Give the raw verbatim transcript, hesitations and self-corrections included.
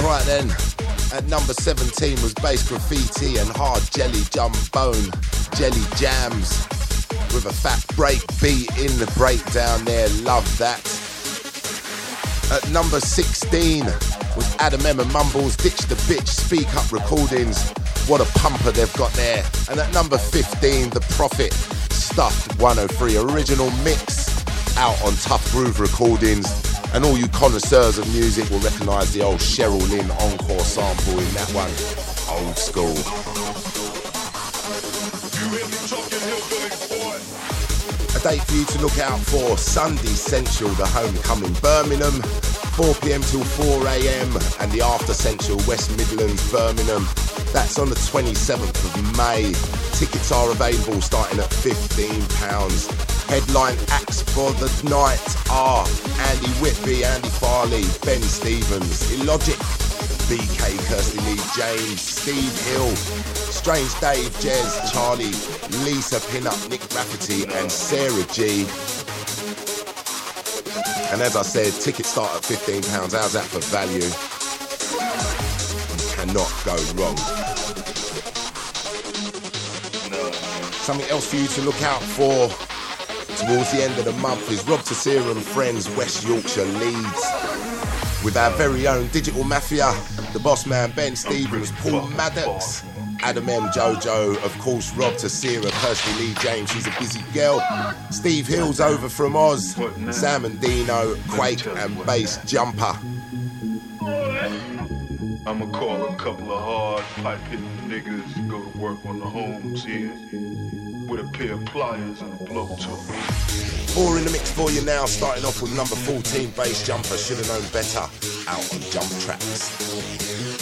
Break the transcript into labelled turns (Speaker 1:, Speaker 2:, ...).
Speaker 1: Right then, at number seventeen was Bass Graffiti and Hard Jelly Jumbone, Jelly Jams, with a fat break beat in the breakdown there, love that. At number sixteen was Adam M and Mumbles, Ditch the Bitch, Speak Up Recordings, what a pumper they've got there. And at number fifteen, The Prophet, Stuffed one oh three, original mix, out on Tough Groove Recordings. And all you connoisseurs of music will recognise the old Cheryl Lynn Encore sample in that one, old school. A date for you to look out for, Sunday Central, the Homecoming Birmingham, four p.m. till four a.m. and the After Central West Midlands Birmingham. That's on the twenty-seventh of May. Tickets are available starting at fifteen pounds. Headline acts for the night are Andy Whitby, Andy Farley, Ben Stevens, Illogic, B K, Kirsty Lee James, Steve Hill, Strange Dave, Jez, Charlie, Lisa Pinup, Nick Rafferty and Sarah G. And as I said, tickets start at fifteen pounds. How's that for value? You cannot go wrong. Something else for you to look out for towards the end of the month is Rob Tessera and Friends, West Yorkshire, Leeds, with our very own Digital Mafia, the boss man Ben Stevens, Paul Maddox, Adam M, Jojo, of course Rob Tessera, Kirsty Lee James, she's a busy girl, Steve Hill's over from Oz, Sam and Dino, Quake and Bass Jumper.
Speaker 2: I'ma call a couple of hard pipe hitting niggas to go to work on the homes here with a pair of pliers and a blowtorch.
Speaker 1: Four in the mix for you now, starting off with number fourteen, Bass Jumper, Shoulda Known Better, out on Jump Tracks.